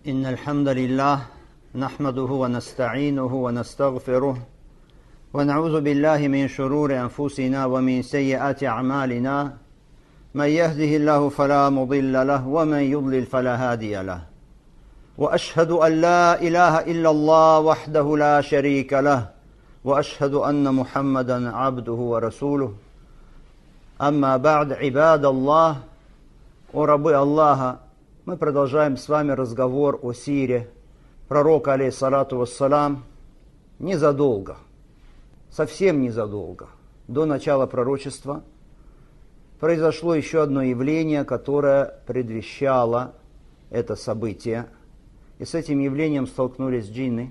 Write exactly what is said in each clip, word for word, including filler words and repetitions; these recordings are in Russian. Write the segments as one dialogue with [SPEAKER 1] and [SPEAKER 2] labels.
[SPEAKER 1] إن الحمد لله نحمده ونستعينه ونستغفره ونعوذ بالله من شرور أنفسنا ومن سيئات أعمالنا من يهده الله فلا مضل له ومن يضلل فلا هادي له وأشهد أن لا إله إلا الله وحده لا شريك له وأشهد أن محمدا عبده ورسوله أما بعد عباد الله о рабы Аллаха. Мы продолжаем с вами разговор о сире пророка, алейхиссалату вассалам, незадолго, совсем незадолго, до начала пророчества, произошло еще одно явление, которое предвещало это событие. И с этим явлением столкнулись джинны,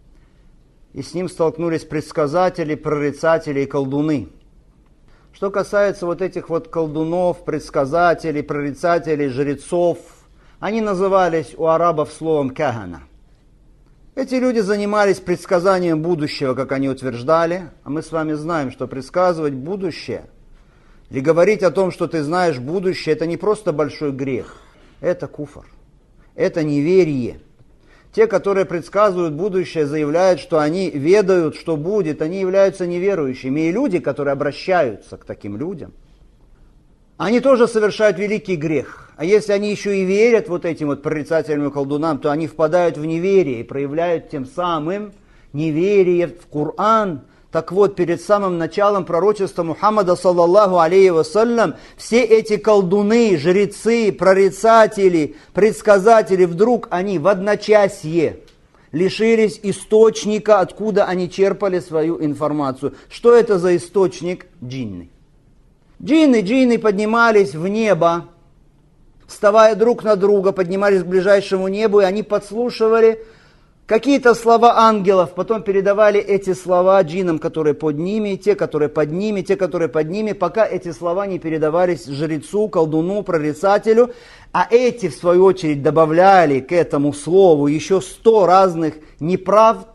[SPEAKER 1] и с ним столкнулись предсказатели, прорицатели и колдуны. Что касается вот этих вот колдунов, предсказателей, прорицателей, жрецов, они назывались у арабов словом кахана. Эти люди занимались предсказанием будущего, как они утверждали, а мы с вами знаем, что предсказывать будущее или говорить о том, что ты знаешь будущее, это не просто большой грех, это куфр, это неверие. Те, которые предсказывают будущее, заявляют, что они ведают, что будет, они являются неверующими. И люди, которые обращаются к таким людям, они тоже совершают великий грех. А если они еще и верят вот этим вот прорицателям и колдунам, то они впадают в неверие и проявляют тем самым неверие в Коран. Так вот, перед самым началом пророчества Мухаммада, саллаллаху алейхи вассалям, все эти колдуны, жрецы, прорицатели, предсказатели, вдруг они в одночасье лишились источника, откуда они черпали свою информацию. Что это за источник? Джинны. Джинны, джинны поднимались в небо, вставая друг на друга, поднимались к ближайшему небу, и они подслушивали какие-то слова ангелов, потом передавали эти слова джиннам, которые под ними, те, которые под ними, те, которые под ними, пока эти слова не передавались жрецу, колдуну, прорицателю, а эти, в свою очередь, добавляли к этому слову еще сто разных неправд,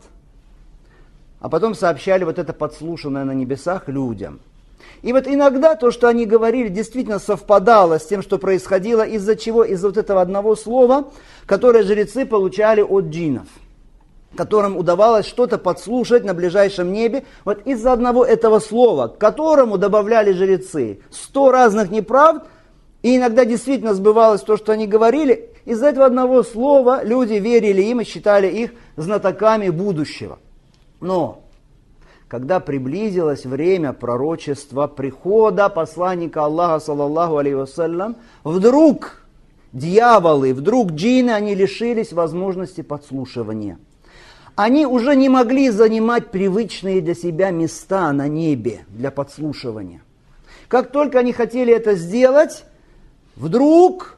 [SPEAKER 1] а потом сообщали вот это подслушанное на небесах людям. И вот иногда то, что они говорили, действительно совпадало с тем, что происходило, из-за чего? Из-за вот этого одного слова, которое жрецы получали от джиннов, которым удавалось что-то подслушать на ближайшем небе, вот из-за одного этого слова, к которому добавляли жрецы сто разных неправд, и иногда действительно сбывалось то, что они говорили, из-за этого одного слова люди верили им и считали их знатоками будущего. Но когда приблизилось время пророчества, прихода посланника Аллаха, саллаллаху алейхи вассалям, вдруг дьяволы, вдруг джинны, они лишились возможности подслушивания. Они уже не могли занимать привычные для себя места на небе для подслушивания. Как только они хотели это сделать, вдруг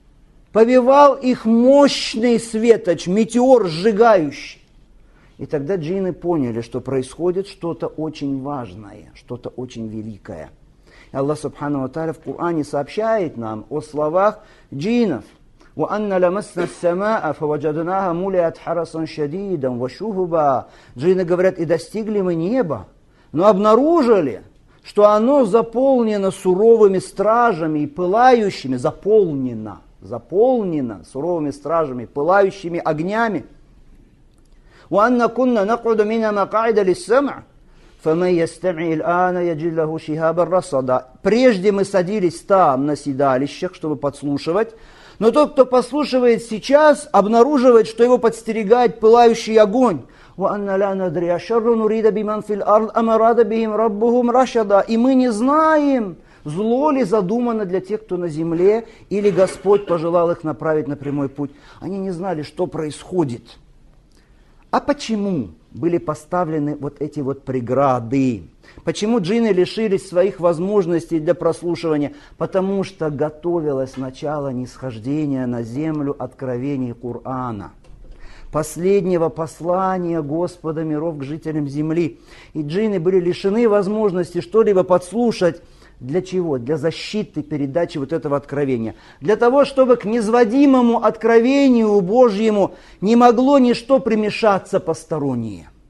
[SPEAKER 1] повевал их мощный светоч, метеор сжигающий. И тогда джинны поняли, что происходит что-то очень важное, что-то очень великое. И Аллах субхану ва тааля в Коране сообщает нам о словах джиннов. وَأَنَّ لَمَسْنَا السَّمَاءَ فَوَجَدْنَاهَا مُلِئَتْ حَرَسًا شَدِيدًا وَشُهُبًا. Джинны говорят, и достигли мы неба, но обнаружили, что оно заполнено суровыми стражами и пылающими, заполнено, заполнено суровыми стражами, пылающими огнями. وَأَنَّ كُنَّا نَقْعُدُ مِنْهَا مَقَاعِدَ لِلسَّمْعِ فَمَنْ يَسْتَمِعِ الْآنَ يَجِدْ لَهُ شِهَابًا رَصَدًا. Прежде мы садились там на седалищах, чтобы подслушивать, но тот, кто послушивает сейчас, обнаруживает, что его подстерегает пылающий огонь. وَأَنَّ لَا نَدْرِي أَشَرٌّ نُرِيدَ بِمَنْ فِي الْأَرْضِ أَمْ أَرَادَ بِهِمْ رَبُّهُمْ رَشَدًا. И мы не знаем, зло ли задумано для тех, кто на земле, или Господь пожелал их направить на прямой путь. Они не знали, что происходит. А почему были поставлены вот эти вот преграды? Почему джинны лишились своих возможностей для прослушивания? Потому что готовилось начало нисхождения на землю откровений Корана, последнего послания Господа миров к жителям земли. И джинны были лишены возможности что-либо подслушать. Для чего? Для защиты передачи вот этого откровения. Для того, чтобы к низводимому откровению Божьему не могло ничто примешаться постороннее.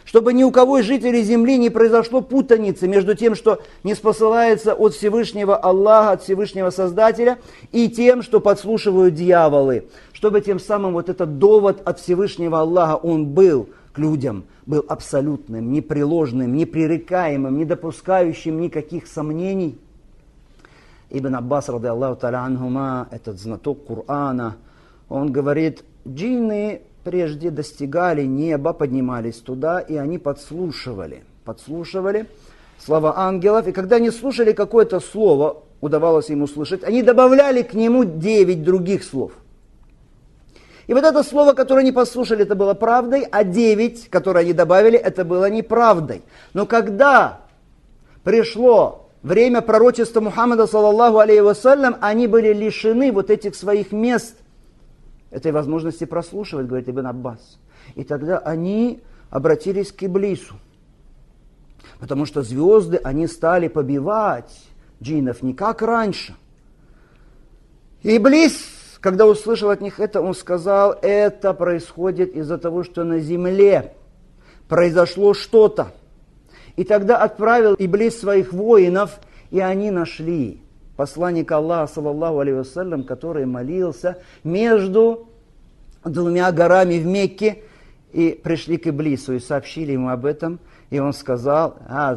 [SPEAKER 1] чтобы ни у кого из жителей земли не произошло путаницы между тем, что не спосылается от Всевышнего Аллаха, от Всевышнего Создателя, и тем, что подслушивают дьяволы. Чтобы тем самым вот этот довод от Всевышнего Аллаха, он был к людям, был абсолютным, непреложным, непререкаемым, не допускающим никаких сомнений. Ибн Аббас, ради Аллаху та'аля анхума, этот знаток Корана, он говорит, джинны прежде достигали неба, поднимались туда, и они подслушивали, подслушивали слова ангелов, и когда они слушали какое-то слово, удавалось им услышать, они добавляли к нему девять других слов. И вот это слово, которое они послушали, это было правдой, а девять, которые они добавили, это было неправдой. Но когда пришло время пророчества Мухаммада, саллаллаху алейхи вассалям, они были лишены вот этих своих мест, этой возможности прослушивать, говорит Ибн Аббас. И тогда они обратились к Иблису. Потому что звезды, они стали побивать джиннов не как раньше. И Иблис, когда услышал от них это, он сказал, это происходит из-за того, что на земле произошло что-то. И тогда отправил Иблис своих воинов, и они нашли посланника Аллаха, саллаллаху алейхи вассалям, который молился между двумя горами в Мекке, и пришли к Иблису и сообщили ему об этом, и он сказал,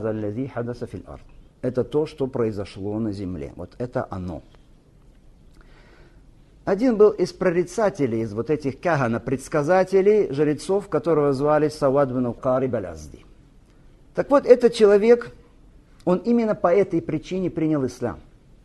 [SPEAKER 1] это то, что произошло на земле, вот это оно. Один был из прорицателей, из вот этих кахана, предсказателей, жрецов, которого звали Сауад бин Кариб аль-Азди. Так вот, этот человек, он именно по этой причине принял ислам.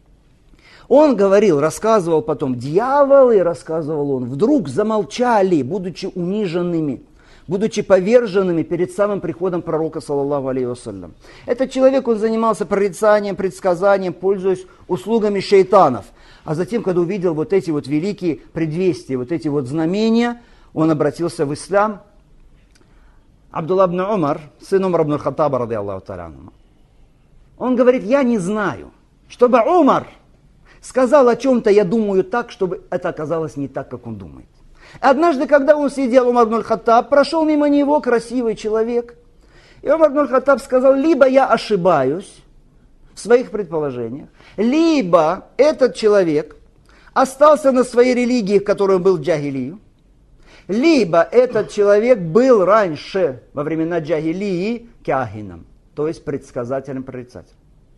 [SPEAKER 1] Он говорил, рассказывал потом, дьяволы, рассказывал он, вдруг замолчали, будучи униженными, будучи поверженными перед самым приходом пророка, саллаллаху алейхи вассалям. Этот человек, он занимался прорицанием, предсказанием, пользуясь услугами шейтанов. А затем, когда увидел вот эти вот великие предвестия, вот эти вот знамения, он обратился в ислам. Абдулла ибн Умар, сын Умар ибн Хаттаба, ради Аллаху та'аля анху, он говорит, я не знаю, чтобы Умар сказал о чем-то, я думаю так, чтобы это оказалось не так, как он думает. Однажды, когда он сидел, Умар ибн Хаттаб, прошел мимо него красивый человек. И Умар ибн Хаттаб сказал, либо я ошибаюсь в своих предположениях, либо этот человек остался на своей религии, в которой он был в джахилию, либо этот человек был раньше, во времена джахилии, кахином, то есть предсказателем, прорицателем.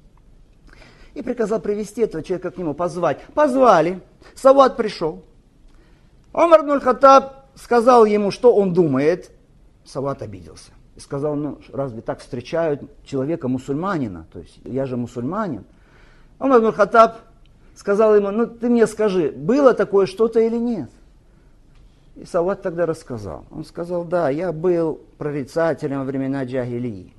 [SPEAKER 1] И приказал привести этого человека к нему, позвать. Позвали. Сауад пришел. Умар ибн Хаттаб сказал ему, что он думает. Сауад обиделся. И сказал, ну разве так встречают человека-мусульманина? То есть я же мусульманин. Умар ибн Хаттаб сказал ему, ну ты мне скажи, было такое что-то или нет? И Сауад тогда рассказал. Он сказал, да, я был прорицателем во времена джахилии.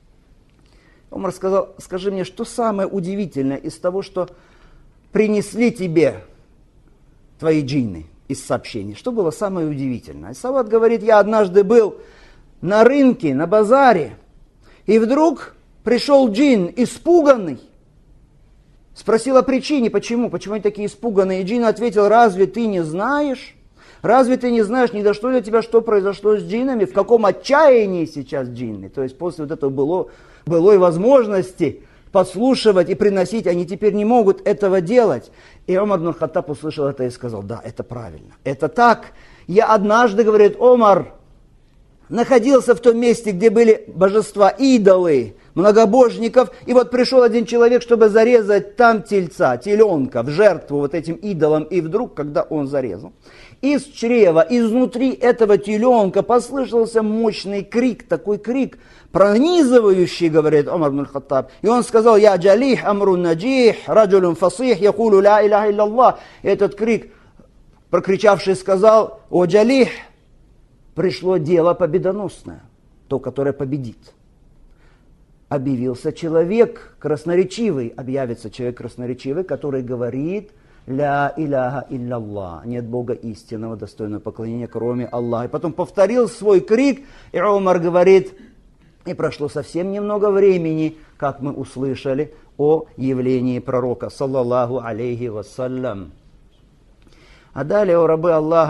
[SPEAKER 1] Умар сказал, скажи мне, что самое удивительное из того, что принесли тебе твои джинны из сообщений? Что было самое удивительное? И Сауад говорит, я однажды был на рынке, на базаре, и вдруг пришел джин, испуганный. Спросил о причине, почему, почему они такие испуганные. И джин ответил, разве ты не знаешь? Разве ты не знаешь, не дошло для тебя, что произошло с джиннами, в каком отчаянии сейчас джинны? То есть после вот этого было, былой возможности подслушивать и приносить, они теперь не могут этого делать. И Умар ибн Хаттаб услышал это и сказал, да, это правильно, это так. Я однажды, говорит Умар, находился в том месте, где были божества, идолы, многобожников, и вот пришел один человек, чтобы зарезать там тельца, теленка, в жертву вот этим идолам, и вдруг, когда он зарезал, из чрева, изнутри этого теленка послышался мощный крик, такой крик, пронизывающий, говорит Умар ибн Хаттаб. И он сказал, я джалих амрун наджих, раджулун фасих, якулу ля иляха илляллах. И этот крик, прокричавший, сказал, о джалих, пришло дело победоносное, то, которое победит. Объявился человек красноречивый, объявится человек красноречивый, который говорит, ля иляха илляллах, нет Бога истинного, достойного поклонения, кроме Аллаха. И потом повторил свой крик, и Умар говорит, и прошло совсем немного времени, как мы услышали о явлении пророка, саллаллаху алейхи вассалям. А далее, о рабы Аллаха,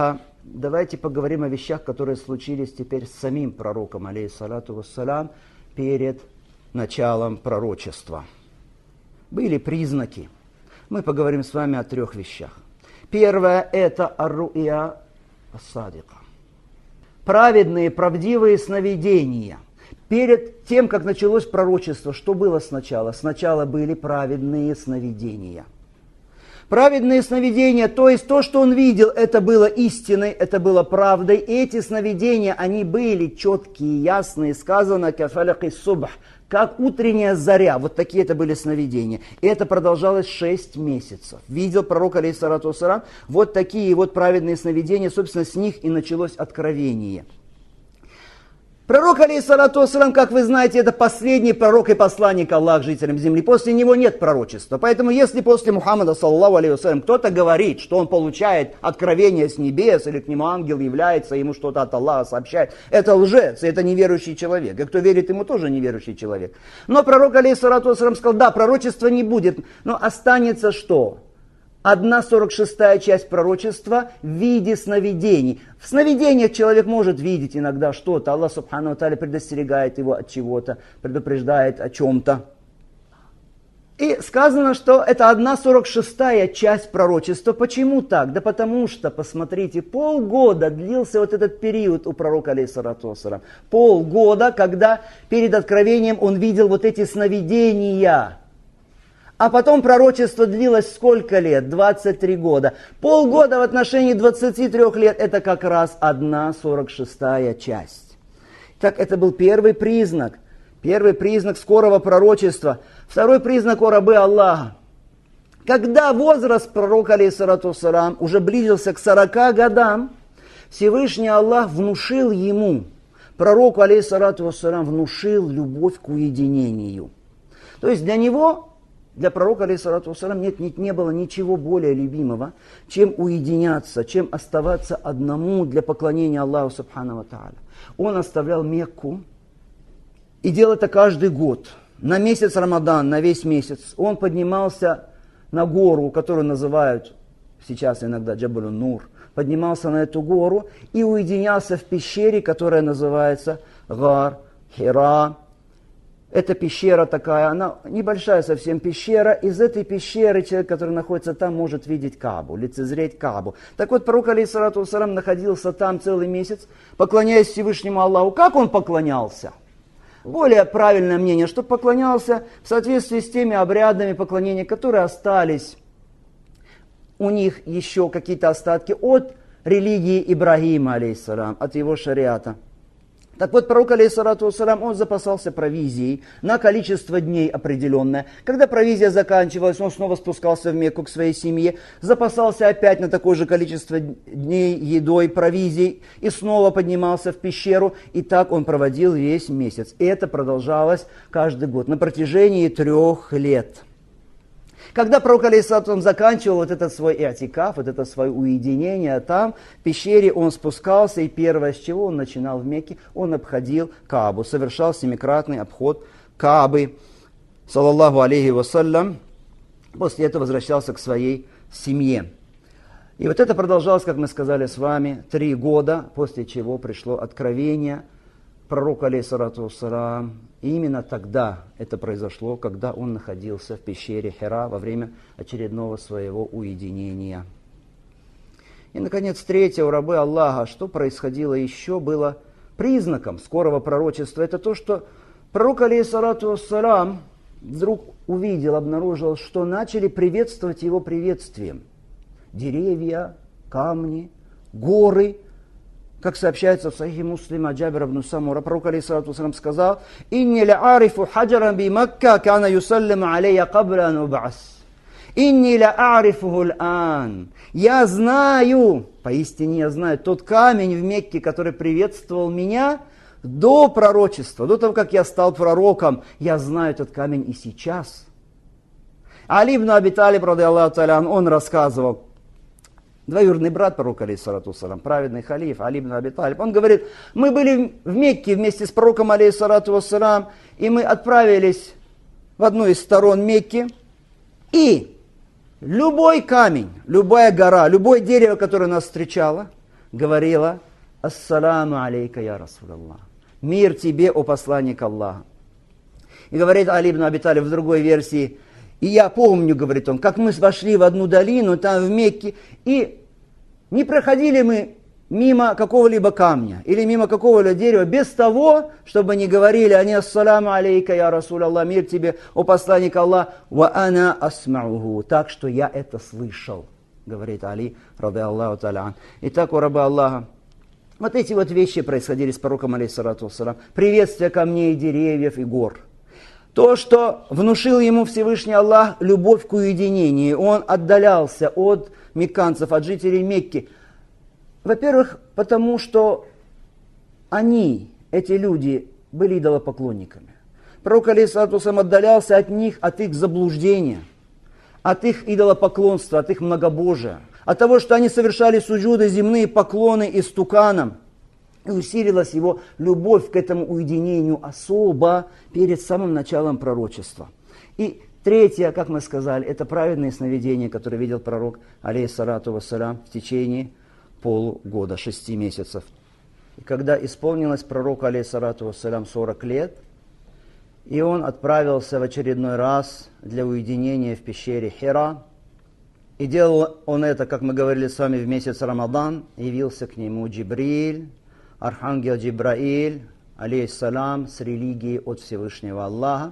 [SPEAKER 2] давайте поговорим о вещах, которые случились теперь с самим пророком, алейхиссалату вассалям, перед началом пророчества. Были признаки. Мы поговорим с вами о трех вещах. Первое – это ар-ру'я ас-садика. Праведные, правдивые сновидения. Перед тем, как началось пророчество, что было сначала? Сначала были праведные сновидения. Праведные сновидения, то есть то, что он видел, это было истиной, это было правдой. И эти сновидения, они были четкие, ясные, сказано «кафаляки субх», как утренняя заря. Вот такие это были сновидения. И это продолжалось шесть месяцев. Видел пророк, алейхиссалату вассалям, вот такие вот праведные сновидения, собственно, с них и началось откровение. Пророк, алейхиссалату вассалям, как вы знаете, это последний пророк и посланник Аллаха жителям земли. После него нет пророчества. Поэтому если после Мухаммада, саллаллаху алейхи вассалям, кто-то говорит, что он получает откровение с небес, или к нему ангел является, ему что-то от Аллаха сообщает, это лжец, это неверующий человек. И кто верит ему, тоже неверующий человек. Но пророк, алейхиссалату вассалям, сказал, да, пророчества не будет, но останется что? Одна сорок шестая часть пророчества в виде сновидений. В сновидениях человек может видеть иногда что-то. Аллах субхану ва тааля предостерегает его от чего-то, предупреждает о чем-то. И сказано, что это одна сорок шестая часть пророчества. Почему так? Да потому что, посмотрите, полгода длился вот этот период у пророка, алейхиссалату вассалям. Полгода, когда перед откровением он видел вот эти сновидения. А потом пророчество длилось сколько лет? двадцать три года. Полгода в отношении двадцати трёх лет – это как раз одна сорок шестая часть. Так, это был первый признак. Первый признак скорого пророчества. Второй признак о рабы Аллаха. Когда возраст пророка, алейхиссалату вассалям, уже близился к сорока годам, Всевышний Аллах внушил ему, пророку, алейхиссалату вассалям, внушил любовь к уединению. То есть для него... Для пророка, алейхиссалату вассалям, нет, нет, не было ничего более любимого, чем уединяться, чем оставаться одному для поклонения Аллаху субхану ва тааля. Он оставлял Мекку и делал это каждый год. На месяц Рамадан, на весь месяц. Он поднимался на гору, которую называют сейчас иногда Джабалун-Нур. Поднимался на эту гору и уединялся в пещере, которая называется Гар Хира. Эта пещера такая, она небольшая совсем пещера. Из этой пещеры человек, который находится там, может видеть Каабу, лицезреть Каабу. Так вот, пророк, алейхиссалату вассалям, находился там целый месяц, поклоняясь Всевышнему Аллаху. Как он поклонялся? Более правильное мнение, что поклонялся в соответствии с теми обрядами поклонения, которые остались. У них еще какие-то остатки от религии Ибрагима, алейхиссалам, от его шариата. Так вот, пророк, алейхиссалату вассалям, он запасался провизией на количество дней определенное. Когда провизия заканчивалась, он снова спускался в Мекку к своей семье, запасался опять на такое же количество дней едой, провизией, и снова поднимался в пещеру. И так он проводил весь месяц. И это продолжалось каждый год на протяжении трех лет. Когда пророк, алейхиссалату, заканчивал вот этот свой иатикаф, вот это свое уединение, там, в пещере, он спускался, и первое, с чего он начинал в Мекке, он обходил Каабу, совершал семикратный обход Каабы, саллаллаху алейхи вассалям. После этого возвращался к своей семье. И вот это продолжалось, как мы сказали с вами, три года, после чего пришло откровение пророку, алейхиссалату вассалям. И именно тогда это произошло, когда он находился в пещере Хира во время очередного своего уединения. И, наконец, третье, у рабы Аллаха, что происходило еще, было признаком скорого пророчества. Это то, что пророк, алейхиссалату вассалям, вдруг увидел, обнаружил, что начали приветствовать его приветствием. Деревья, камни, горы. Как сообщается в Сахихе Муслима, Джабир ибн Самура, пророк, алейхиссалату вассалям, сказал: «Инни ла арифу хаджаран би Макка, кана юсаллиму алейя кабла ан уб'ас. Инни ла арифуху л-ан». Я знаю, поистине я знаю, тот камень в Мекке, который приветствовал меня до пророчества, до того, как я стал пророком. Я знаю этот камень и сейчас. Али ибн Аби Талиб, ради Аллаху та'аля, он рассказывал, двоюродный брат пророка, алейхиссалату вассалям, праведный халиф Али ибн Аби Талиб, он говорит: мы были в Мекке вместе с пророком, алейхиссалату вассалям, и мы отправились в одну из сторон Мекки, и любой камень, любая гора, любое дерево, которое нас встречало, говорила: «Ассаламу алейка, я Расулаллах». Мир тебе, о посланник Аллаха. И говорит Али ибн Аби Талиб в другой версии: и я помню, говорит он, как мы вошли в одну долину, там в Мекке, и не проходили мы мимо какого-либо камня или мимо какого-либо дерева без того, чтобы не говорили они: «Ассаламу алейка, я Расулаллах», мир тебе, о посланник Аллах, «Ва ана асмауху», так что я это слышал, говорит Али, ради Аллаху та'аля. Итак, у раба Аллаха, вот эти вот вещи происходили с пророком, алейхиссалату вассалам, приветствие камней, деревьев и гор. То, что внушил ему Всевышний Аллах любовь к уединению, он отдалялся от мекканцев, от жителей Мекки. Во-первых, потому что они, эти люди, были идолопоклонниками. Пророк, алейхиссалату вассалам, отдалялся от них, от их заблуждения, от их идолопоклонства, от их многобожия, от того, что они совершали суджуды, земные поклоны истуканам. И усилилась его любовь к этому уединению особо перед самым началом пророчества. И третье, как мы сказали, это праведные сновидения, которые видел пророк, алейхиссалату вассалям, в течение полугода, шести месяцев. И когда исполнилось пророку, алейхиссалату вассалям, сорок лет, и он отправился в очередной раз для уединения в пещере Хира, и делал он это, как мы говорили с вами, в месяц Рамадан, явился к нему Джибриль, архангел Джибраиль, алейхиссалам, с религией от Всевышнего Аллаха.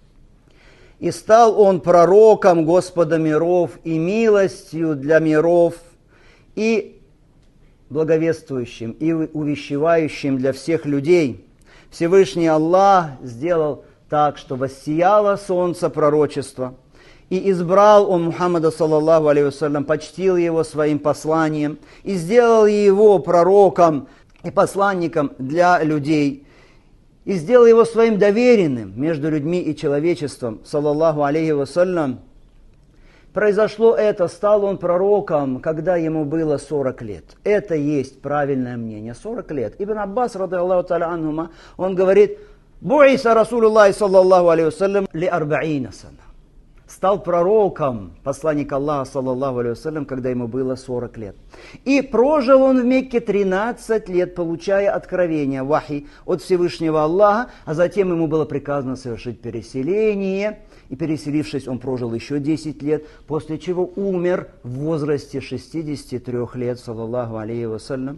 [SPEAKER 2] И стал он пророком Господа миров и милостью для миров, и благовествующим, и увещевающим для всех людей. Всевышний Аллах сделал так, что воссияло солнце пророчества, и избрал он Мухаммада, саллаллаху алейхи вассалям, почтил его своим посланием, и сделал его пророком и посланником для людей, и сделал его своим доверенным между людьми и человечеством, саллаллаху алейхи вассалям. Произошло это, стал он пророком, когда ему было сорок лет. Это есть правильное мнение, сорок лет. Ибн Аббас, ради Аллаху та'аля анхума, он говорит: «Буиса Расулуллах, саллаллаху алейхи вассалям, ли арба'ина сана». Стал пророком, посланник Аллаха, саллаллаху алейхи вассалям, когда ему было сорок лет. И прожил он в Мекке тринадцать лет, получая откровения, вахи от Всевышнего Аллаха, а затем ему было приказано совершить переселение, и переселившись, он прожил еще десять лет, после чего умер в возрасте шестидесяти трёх лет, саллаллаху алейхи вассалям.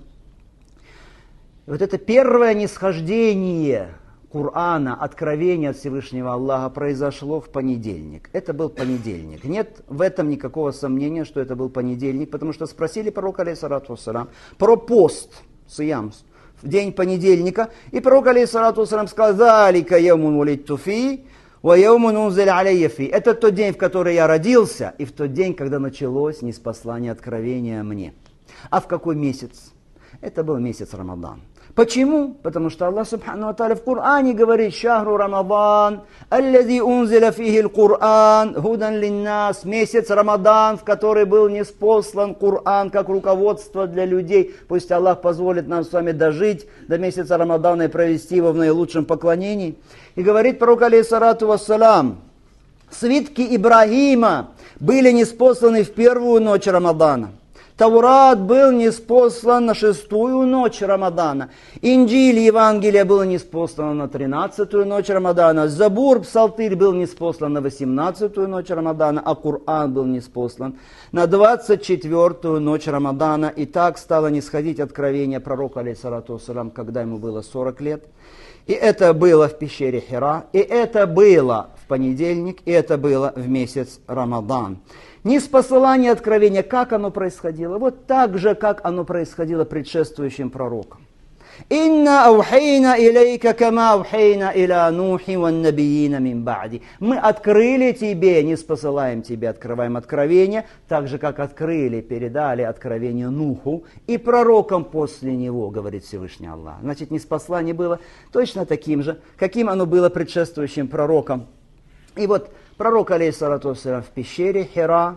[SPEAKER 2] Вот это первое нисхождение Корана, откровение от Всевышнего Аллаха произошло в понедельник. Это был понедельник. Нет в этом никакого сомнения, что это был понедельник, потому что спросили пророка, алейхиссалату вассалам, про пост, сиям, в день понедельника, и пророк, алейхиссалату вассалам, сказал: «Залика яумун улидту фи, ва яумун унзиль алейя фи». Это тот день, в который я родился, и в тот день, когда началось ниспослание откровения мне. А в какой месяц? Это был месяц Рамадан. Почему? Потому что Аллах субхану ва тааля в Коране говорит: «Шахру Рамадан, аллази унзиля фихи л-Кур'ан, худан линнас», месяц Рамадан, в который был ниспослан Коран как руководство для людей. Пусть Аллах позволит нам с вами дожить до месяца Рамадана и провести его в наилучшем поклонении. И говорит пророк, алейхиссалату вассалам: свитки Ибрагима были ниспосланы в первую ночь Рамадана. Таурат был ниспослан на шестую ночь Рамадана. Инджиль, Евангелие, было ниспослано на тринадцатую ночь Рамадана. Забур, Псалтырь, был ниспослан на восемнадцатую ночь Рамадана, а Коран был ниспослан на двадцать четвёртую ночь Рамадана. И так стало нисходить откровение пророка, алейхиссалату вассалам, когда ему было сорок лет. И это было в пещере Хира, и это было в понедельник, и это было в месяц Рамадан. Ниспосылание откровения, как оно происходило? Вот так же, как оно происходило предшествующим пророкам. «Инна аухейна илейка кама аухейна иля нухи ван набиина мин ба'ди». Мы открыли тебе, не спосылаем тебе, открываем откровение, так же, как открыли, передали откровение Нуху и пророкам после него, говорит Всевышний Аллах. Значит, ниспослание было точно таким же, каким оно было предшествующим пророкам. И вот пророк, алейхиссалату вассалям, в пещере Хира,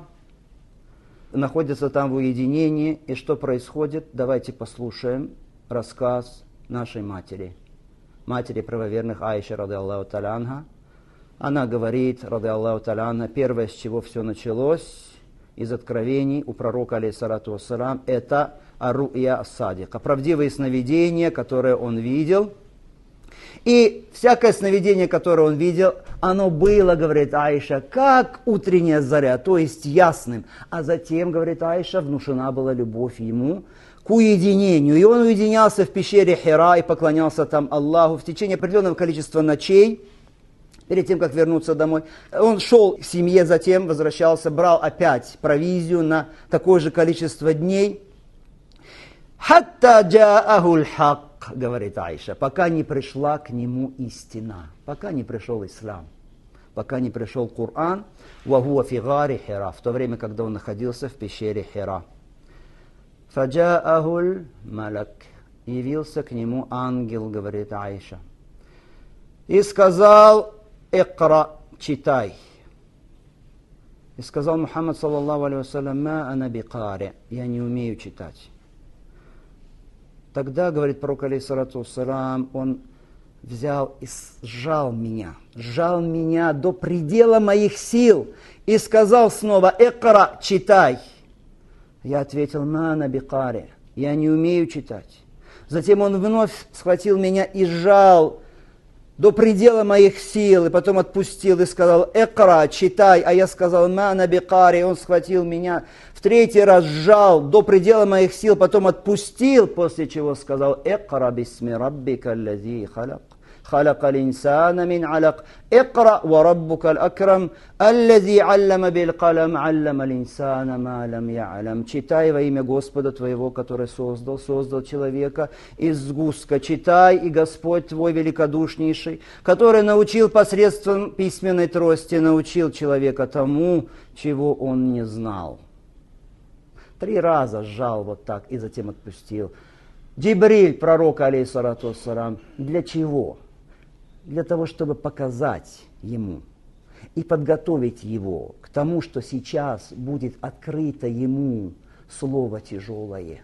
[SPEAKER 2] находится там в уединении. И что происходит? Давайте послушаем рассказ нашей матери, матери правоверных Аиши, ради Аллаху та'аля анха. Она говорит, ради Аллаху та'аля анха, первое, с чего все началось, из откровений у пророка, алейхиссалату вассалам, это ар-ру'я ас-садика, правдивые сновидения, которые он видел. И всякое сновидение, которое он видел, оно было, говорит Аиша, как утренняя заря, то есть ясным. А затем, говорит Аиша, внушена была любовь ему к уединению. И он уединялся в пещере Хира и поклонялся там Аллаху в течение определенного количества ночей, перед тем, как вернуться домой. Он шел к семье, затем возвращался, брал опять провизию на такое же количество дней. «Хатта джаахуль хак», говорит Аиша, пока не пришла к нему истина, пока не пришел ислам, пока не пришел Коран, «Вахуа фи гари Хира», в то время, когда он находился в пещере Хира. «Фаджаахуль малак», явился к нему ангел, говорит Аиша, и сказал: «Икра», читай. И сказал Мухаммад, саллаллаху алейхи вассалям: «Ма ана бикари», я не умею читать. Тогда, говорит пророк, алейхиссалату вассалам, он взял и сжал меня, сжал меня до предела моих сил и сказал снова: «Икра», читай. Я ответил: «Ма ана бикари», я не умею читать. Затем он вновь схватил меня и сжал до предела моих сил, и потом отпустил и сказал: «Икра», читай. А я сказал: «Ма ана бикари», он схватил меня, в третий раз сжал до предела моих сил, потом отпустил, после чего сказал: «Икра бисми раббика аллази халак, халака линсана мин алак, икра ва раббука аль-акрам, аллази аллама биль-калам, аллама линсана ма лам я'лам». Читай во имя Господа твоего, который создал, создал человека из сгустка. Читай, и Господь твой великодушнейший, который научил посредством письменной трости, научил человека тому, чего он не знал. Три раза сжал вот так и затем отпустил. Джибриль, пророк, алейхиссалату вассалам, для чего? Для того, чтобы показать ему и подготовить его к тому, что сейчас будет открыто ему слово тяжелое.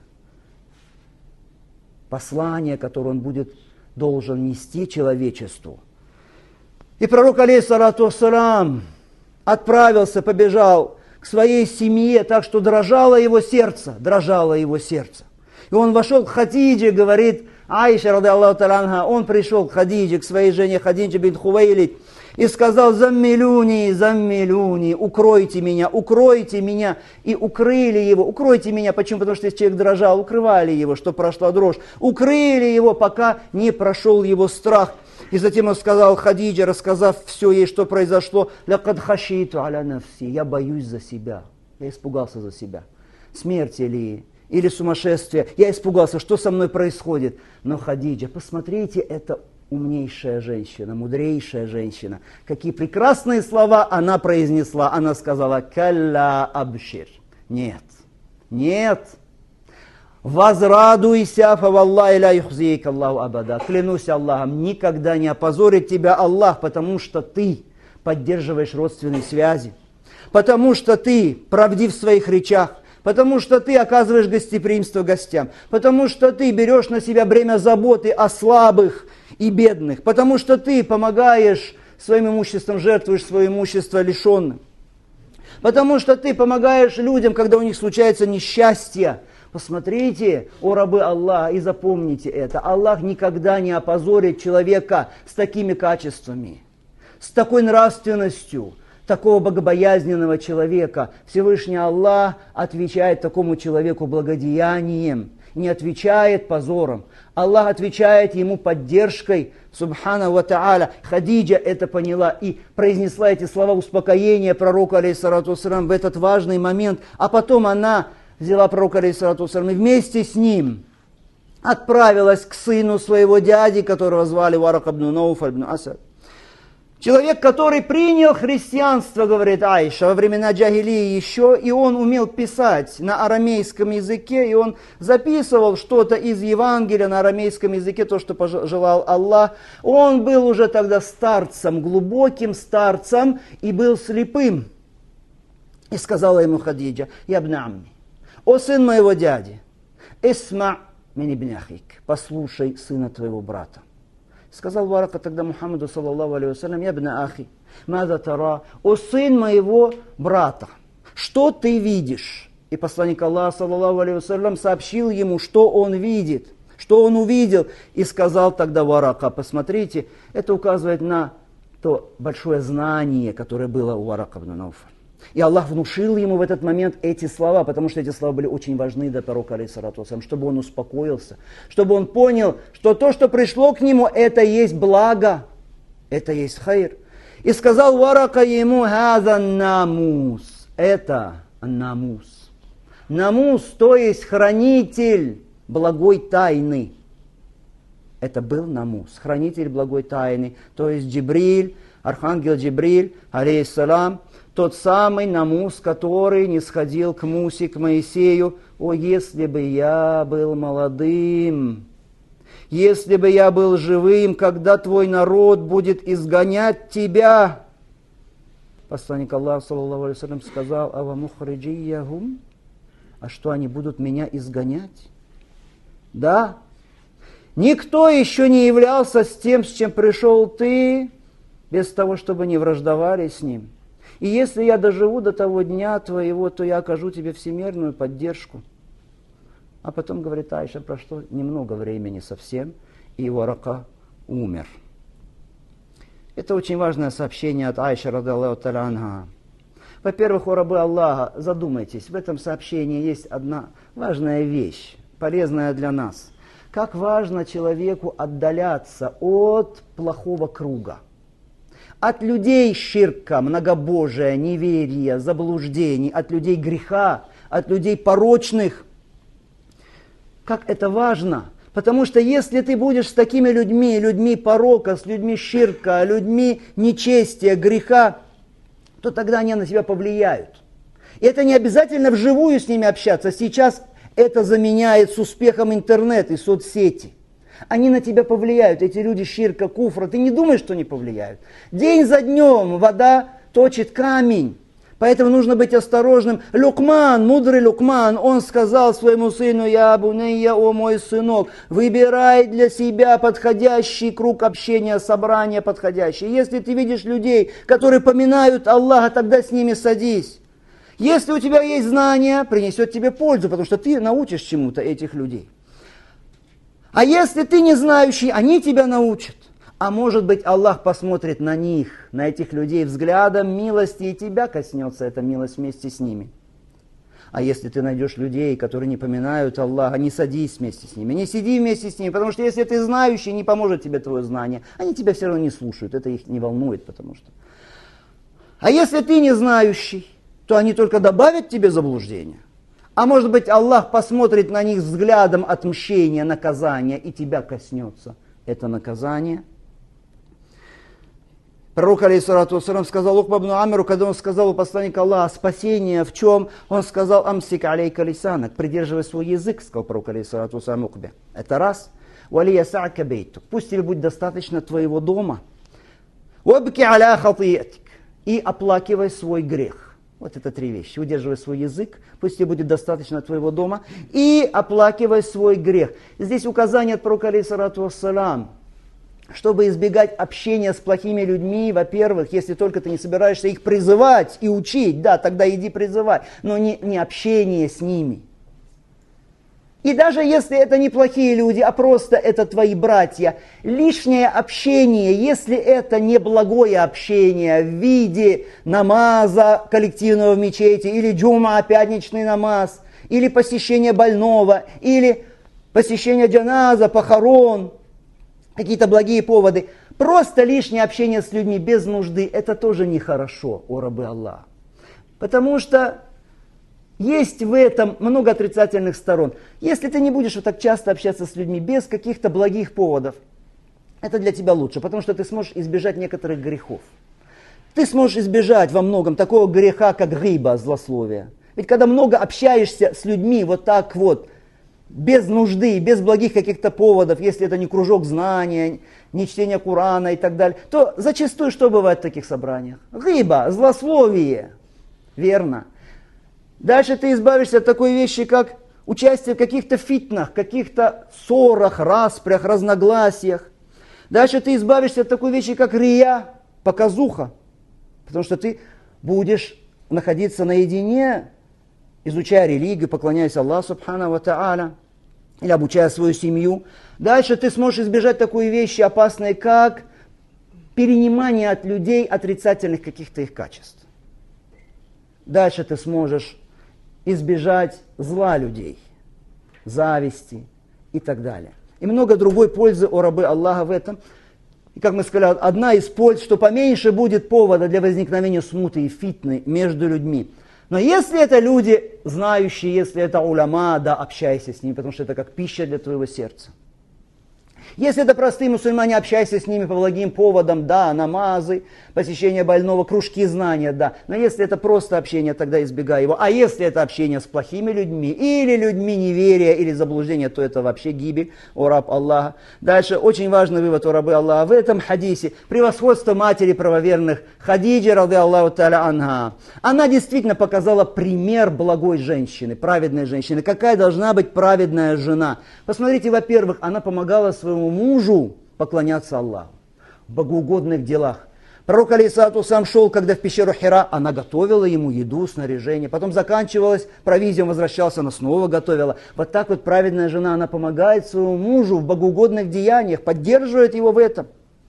[SPEAKER 2] Послание, которое он будет должен нести человечеству. И пророк, алейхиссалату вассалам, отправился, побежал к своей семье, так что дрожало его сердце, дрожало его сердце. И он вошел к Хадидже, говорит Аиша, ради Аллаху та'аля анха, он пришел к Хадидже, к своей жене Хадидже бинт Хувейлид, и сказал: «Заммилюни, заммилюни, укройте меня, укройте меня». И укрыли его, укройте меня. Почему? Потому что если человек дрожал, укрывали его, чтобы прошла дрожь. Укрыли его, пока не прошел его страх. И затем он сказал Хадидже, рассказав все ей, что произошло: «Лакад хашиту аля нафси», я боюсь за себя, я испугался за себя. Смерти ли или сумасшествие, я испугался, что со мной происходит. Но Хадиджа, посмотрите, это умнейшая женщина, мудрейшая женщина. Какие прекрасные слова она произнесла. Она сказала: «Калла абшир». Нет, нет. «Возрадуйся, фаваллахи ла юхзик Аллаху абада». Клянусь Аллахом, никогда не опозорит тебя Аллах, потому что ты поддерживаешь родственные связи, потому что ты правдив в своих речах, потому что ты оказываешь гостеприимство гостям, потому что ты берешь на себя бремя заботы о слабых и бедных, потому что ты помогаешь своим имуществом, жертвуешь свое имущество лишенным, потому что ты помогаешь людям, когда у них случается несчастье. Посмотрите, о рабы Аллаха, и запомните это. Аллах никогда не опозорит человека с такими качествами, с такой нравственностью, такого богобоязненного человека. Всевышний Аллах отвечает такому человеку благодеянием, не отвечает позором. Аллах отвечает ему поддержкой, субхана ва та'аля. Хадиджа это поняла и произнесла эти слова успокоения пророку, алейхиссалату вассалам, в этот важный момент. А потом она взяла пророка, алейхиссалату вассалам, и вместе с ним отправилась к сыну своего дяди, которого звали Варак ибн Науфаль ибн Асад. Человек, который принял христианство, говорит Аиша, во времена джахилии еще, и он умел писать на арамейском языке, и он записывал что-то из Евангелия на арамейском языке, то, что пожелал Аллах. Он был уже тогда старцем, глубоким старцем, и был слепым. И сказала ему Хадиджа: «Я ибн амми, о сын моего дяди, исма мин ибн ахик, послушай сына твоего брата». Сказал Варака тогда Мухаммаду, саллаллаху алейхи вассалям: «Я ибн ахи, маза тара, о сын моего брата, что ты видишь? И посланник Аллаха, саллаллаху алейхи вассалям, сообщил ему, что он видит, что он увидел, и сказал тогда Варака, посмотрите, это указывает на то большое знание, которое было у Варака ибн Науфаля. И Аллах внушил ему в этот момент эти слова, потому что эти слова были очень важны для пророка, алейхиссалату вассалям, чтобы он успокоился, чтобы он понял, что то, что пришло к нему, это есть благо, это есть хайр. И сказал Варака ему: «Хаза намус». Это намус. Намус, то есть хранитель благой тайны. Это был намус, хранитель благой тайны, то есть Джибриль, архангел Джибриль, алейхиссалам, тот самый намус, который нисходил к Мусе, к Моисею: «О, если бы я был молодым, если бы я был живым, когда твой народ будет изгонять тебя». Посланник Аллаха, саллаллаху алейхи вассалям, сказал: «Ава мухриджиягум», а что, они будут меня изгонять? Да, никто еще не являлся с тем, с чем пришел ты, без того, чтобы не враждовали с ним. И если я доживу до того дня твоего, то я окажу тебе всемирную поддержку». А потом, говорит Аиша, прошло немного времени совсем, и Варака умер. Это очень важное сообщение от Аиши, радиаллаху та'аля анха. Во-первых, о рабы Аллаха, задумайтесь, в этом сообщении есть одна важная вещь, полезная для нас. Как важно человеку отдаляться от плохого круга, от людей ширка, многобожия, неверия, заблуждений, от людей греха, от людей порочных. Как это важно! Потому что если ты будешь с такими людьми, людьми порока, с людьми ширка, людьми нечестия, греха, то тогда они на тебя повлияют. И это не обязательно вживую с ними общаться. Сейчас это заменяет с успехом интернет и соцсети. Они на тебя повлияют, эти люди ширка, куфра. Ты не думаешь, что не повлияют. День за днем вода точит камень. Поэтому нужно быть осторожным. Люкман, мудрый Люкман, он сказал своему сыну: «Я бунейя, о мой сынок, выбирай для себя подходящий круг общения, собрание подходящее. Если ты видишь людей, которые поминают Аллаха, тогда с ними садись. Если у тебя есть знания, принесет тебе пользу, потому что ты научишь чему-то этих людей. А если ты не знающий, они тебя научат. А может быть, Аллах посмотрит на них, на этих людей взглядом милости, и тебя коснется эта милость вместе с ними. А если ты найдешь людей, которые не поминают Аллаха, не садись вместе с ними, не сиди вместе с ними, потому что если ты знающий, не поможет тебе твое знание. Они тебя все равно не слушают, это их не волнует, потому что... А если ты не знающий, то они только добавят тебе заблуждения. А может быть, Аллах посмотрит на них взглядом отмщения, наказания, и тебя коснется это наказание. Пророк, алейхиссалату вассалям, сказал Укба ибн Амиру, когда он сказал у посланника Аллаха: спасение в чем? Он сказал: амсик алейка лисанак, придерживай свой язык, сказал пророк, алейхиссалату вассалям, Укбе. Это раз. Валия саака бейтук, пусть тебе будет достаточно твоего дома. Вабки аля хатиятик, и оплакивай свой грех. Вот это три вещи. Удерживай свой язык, пусть тебе будет достаточно твоего дома, и оплакивай свой грех. Здесь указание от пророка, алейхиссалату вассалям, чтобы избегать общения с плохими людьми. Во-первых, если только ты не собираешься их призывать и учить, да, тогда иди призывай, но не, не общение с ними. И даже если это не плохие люди, а просто это твои братья, лишнее общение, если это не благое общение в виде намаза коллективного в мечети, или джума, пятничный намаз, или посещение больного, или посещение джаназа, похорон, какие-то благие поводы. Просто лишнее общение с людьми без нужды, это тоже нехорошо, о рабы Аллаха. Потому что есть в этом много отрицательных сторон. Если ты не будешь вот так часто общаться с людьми без каких-то благих поводов, это для тебя лучше, потому что ты сможешь избежать некоторых грехов. Ты сможешь избежать во многом такого греха, как гиба, злословие. Ведь когда много общаешься с людьми вот так вот, без нужды, без благих каких-то поводов, если это не кружок знания, не чтение Корана и так далее, то зачастую что бывает в таких собраниях? Гиба, злословие. Верно. Дальше ты избавишься от такой вещи, как участие в каких-то фитнах, каких-то ссорах, распрях, разногласиях. Дальше ты избавишься от такой вещи, как рия, показуха. Потому что ты будешь находиться наедине, изучая религию, поклоняясь Аллаху Субхану ва Тааля, или обучая свою семью. Дальше ты сможешь избежать такой вещи опасной, как перенимание от людей отрицательных каких-то их качеств. Дальше ты сможешь избежать зла людей, зависти и так далее. И много другой пользы о рабы Аллаха в этом. И как мы сказали, одна из польз, что поменьше будет повода для возникновения смуты и фитны между людьми. Но если это люди знающие, если это уляма, да, общайся с ними, потому что это как пища для твоего сердца. Если это простые мусульмане, общайся с ними по благим поводам, да, намазы, посещение больного, кружки знания, да. Но если это просто общение, тогда избегай его. А если это общение с плохими людьми, или людьми неверия, или заблуждения, то это вообще гибель, о раб Аллаха. Дальше очень важный вывод о рабы Аллаха. В этом хадисе превосходство матери правоверных Хадиджи, рады Аллаху та'аля анха. Она действительно показала пример благой женщины, праведной женщины. Какая должна быть праведная жена? Посмотрите, во-первых, она помогала своему мужу поклоняться Аллаху в богоугодных делах. Пророк алейхиссалату сам шел, когда в пещеру Хира, она готовила ему еду, снаряжение. Потом заканчивалась провизия, он возвращался, она снова готовила. Вот так вот праведная жена, она помогает своему мужу в богоугодных деяниях, поддерживает его в этом.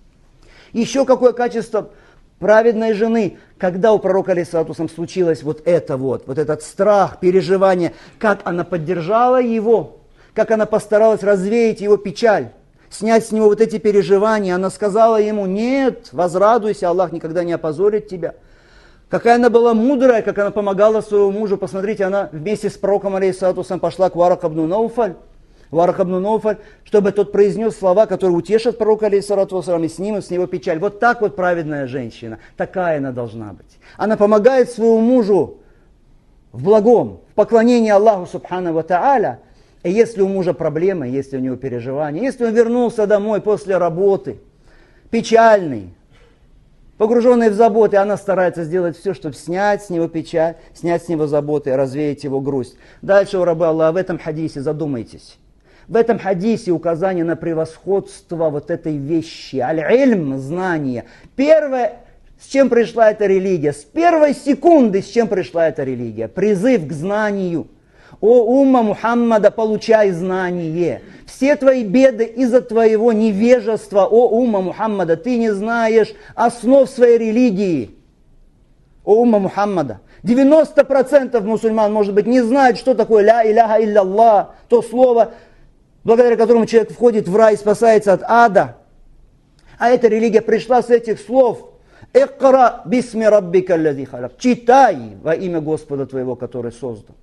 [SPEAKER 2] Еще какое качество праведной жены, когда у пророка алейхиссалату сам случилось вот это вот, вот этот страх, переживание, как она поддержала его, как она постаралась развеять его печаль, снять с него вот эти переживания. Она сказала ему: нет, возрадуйся, Аллах никогда не опозорит тебя. Какая она была мудрая, как она помогала своему мужу. Посмотрите, она вместе с пророком алейхиссалату пошла к Варак ибн Науфаль, Варак ибн Науфаль, чтобы тот произнес слова, которые утешат пророка алейхиссалату и снимут с него печаль. Вот так вот праведная женщина, такая она должна быть. Она помогает своему мужу в благом, в поклонении Аллаху Субхану ва Тааля. И если у мужа проблемы, если у него переживания, если он вернулся домой после работы, печальный, погруженный в заботы, она старается сделать все, чтобы снять с него печаль, снять с него заботы, развеять его грусть. Дальше, у раба Аллаха, в этом хадисе задумайтесь. В этом хадисе указание на превосходство вот этой вещи, аль-ильм, знание. Первое, с чем пришла эта религия, с первой секунды, с чем пришла эта религия, призыв к знанию. О умма Мухаммада, получай знание. Все твои беды из-за твоего невежества, о умма Мухаммада, ты не знаешь основ своей религии. О умма Мухаммада. девяносто процентов мусульман, может быть, не знают, что такое ля иляха илля-Аллах, то слово, благодаря которому человек входит в рай и спасается от ада. А эта религия пришла с этих слов. Икра бисми раббика аллази халак. Читай во имя Господа твоего, который создал.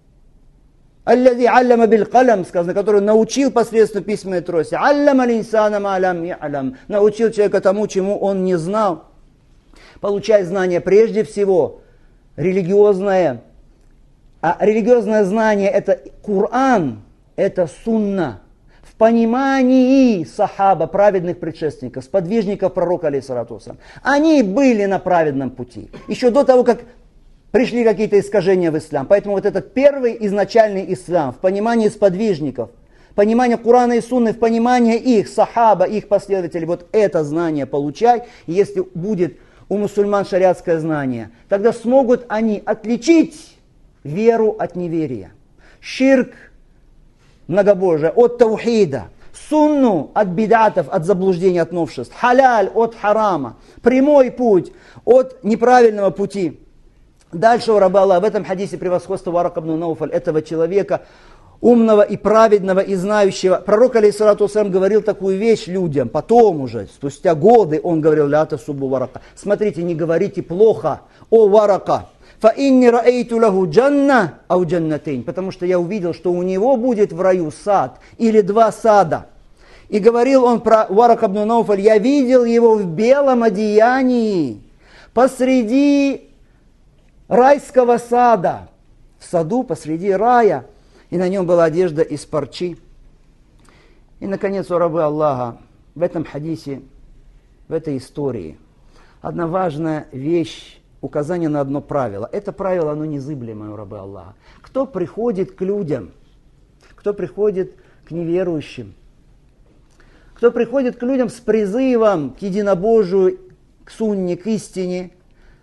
[SPEAKER 2] Аллази аллама бил калам, сказано, который научил посредством письменной трости. Аллама линсана ма лам я'лам. Научил человека тому, чему он не знал. Получай знание прежде всего религиозное. А религиозное знание это Коран, это сунна. В понимании сахаба, праведных предшественников, сподвижников пророка алейхиссалату вассалям. Они были на праведном пути. Еще до того, как пришли какие-то искажения в ислам. Поэтому вот этот первый изначальный ислам, в понимании сподвижников, понимание Корана и Сунны, в понимании их, сахаба, их последователей, вот это знание получай. И если будет у мусульман шариатское знание, тогда смогут они отличить веру от неверия, ширк, многобожие, от таухида, сунну от бидатов, от заблуждений, от новшеств, халяль от харама, прямой путь от неправильного пути. Дальше у раба Аллаха в этом хадисе превосходство Варак ибн Науфаль, этого человека, умного и праведного и знающего. Пророк алейхиссалату вассалям говорил такую вещь людям, потом уже, спустя годы, он говорил: ля тасуббу Варака. Смотрите, не говорите плохо о Варака. Фа инни раэйту лаху джанна ау джаннатейн. Потому что я увидел, что у него будет в раю сад или два сада. И говорил он про Варак ибн Науфаль: я видел его в белом одеянии посреди райского сада, в саду посреди рая, и на нем была одежда из парчи. И, наконец, у рабы Аллаха, в этом хадисе, в этой истории, одна важная вещь, указание на одно правило. Это правило, оно незыблемое у рабы Аллаха. Кто приходит к людям, кто приходит к неверующим, кто приходит к людям с призывом к единобожию, к сунне, к истине,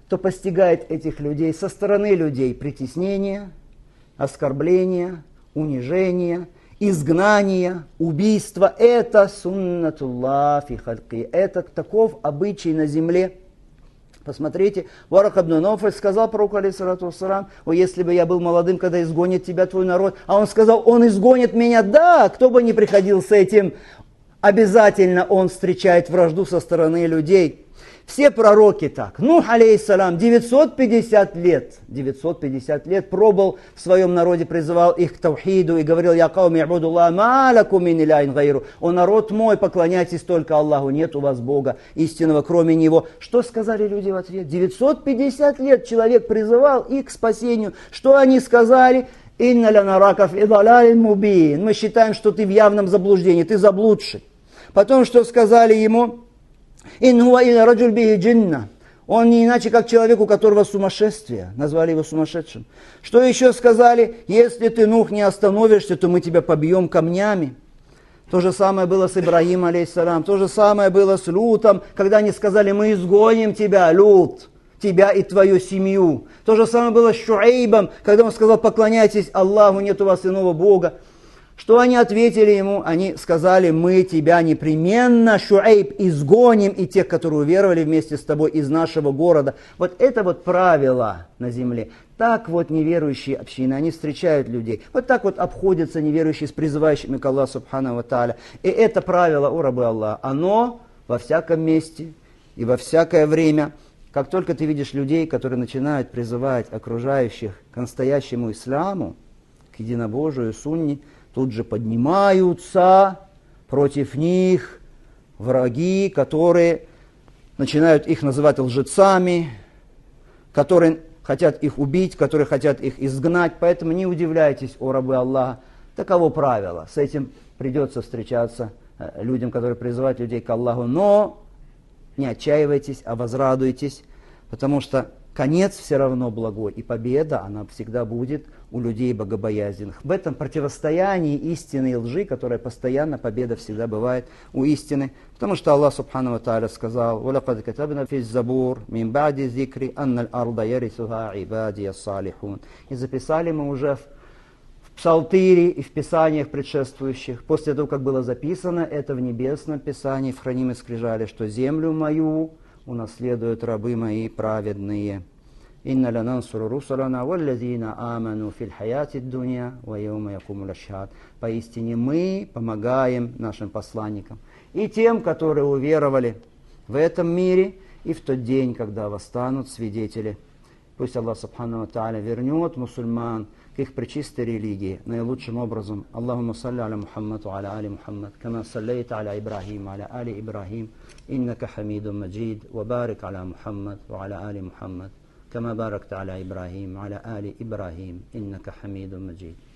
[SPEAKER 2] то постигает этих людей со стороны людей притеснение, оскорбление, унижение, изгнание, убийство. Это суннатуллах фи хальки. Это таков обычай на земле. Посмотрите, Варак ибн Науфаль сказал пророку, алейхиссалату вассалам: о, если бы я был молодым, когда изгонит тебя твой народ. А он сказал: он изгонит меня. Да, кто бы ни приходил с этим, обязательно он встречает вражду со стороны людей. Все пророки так. Нух, алейхиссалам, девятьсот пятьдесят лет, девятьсот пятьдесят лет пробыл в своем народе, призывал их к таухиду и говорил: «Я кауми ибудуллах, ма лакум мин илахин гайру». «О народ мой, поклоняйтесь только Аллаху, нет у вас Бога истинного, кроме Него». Что сказали люди в ответ? девятьсот пятьдесят лет человек призывал их к спасению. Что они сказали? «Инна ланарака фи далалин мубин». Мы считаем, что ты в явном заблуждении, ты заблудший. Потом что сказали ему? «Ин хуа илля раджуль бихи джинна». Он не иначе, как человек, у которого сумасшествие. Назвали его сумасшедшим. Что еще сказали? «Если ты, Нух, не остановишься, то мы тебя побьем камнями». То же самое было с Ибрагимом, алейхиссалам. То же самое было с Лутом, когда они сказали: «Мы изгоним тебя, Лут, тебя и твою семью». То же самое было с Шуэйбом, когда он сказал: «Поклоняйтесь Аллаху, нет у вас иного Бога». Что они ответили ему? Они сказали: «Мы тебя непременно, Шуэйб, изгоним и тех, которые уверовали вместе с тобой, из нашего города». Вот это вот правило на земле. Так вот неверующие общины, они встречают людей. Вот так вот обходятся неверующие с призывающими к Аллаху субхану ва тааля. И это правило, о рабы Аллаха, оно во всяком месте и во всякое время. Как только ты видишь людей, которые начинают призывать окружающих к настоящему исламу, к единобожию, сунне, тут же поднимаются против них враги, которые начинают их называть лжецами, которые хотят их убить, которые хотят их изгнать. Поэтому не удивляйтесь, о рабы Аллаха, таково правило. С этим придется встречаться людям, которые призывают людей к Аллаху. Но не отчаивайтесь, а возрадуйтесь, потому что конец все равно благой, и победа, она всегда будет у людей богобоязненных. В этом противостоянии истины и лжи, которая постоянно, победа всегда бывает у истины. Потому что Аллах субхану ва тааля сказал: «Валакад катабна фи забур мин ба'ди зикри анналь арда ярисуха ибадия салихун». И записали мы уже в, в Псалтире и в Писаниях предшествующих, после того, как было записано это в Небесном Писании, в хранимой скрижали, что землю мою унаследуют рабы мои праведные. «Инна ланансуру русалана валлазина аману фил хаяти дунья ва яума якумул ашхад». Поистине мы помогаем нашим посланникам и тем, которые уверовали в этом мире, и в тот день, когда восстанут свидетели. Пусть Аллах субхану ва тааля вернет мусульман к их пречистой религии наилучшим образом. Аллахумма салли аля Мухаммад ва аля али Мухаммад, кама саллейта аля Ибрахим ва аля али Ибрахим, иннака хамидун маджид, ва барик аля Мухаммад ва аля али Мухаммад, كما باركت على إبراهيم وعلى آل إبراهيم إنك حميد مجيد.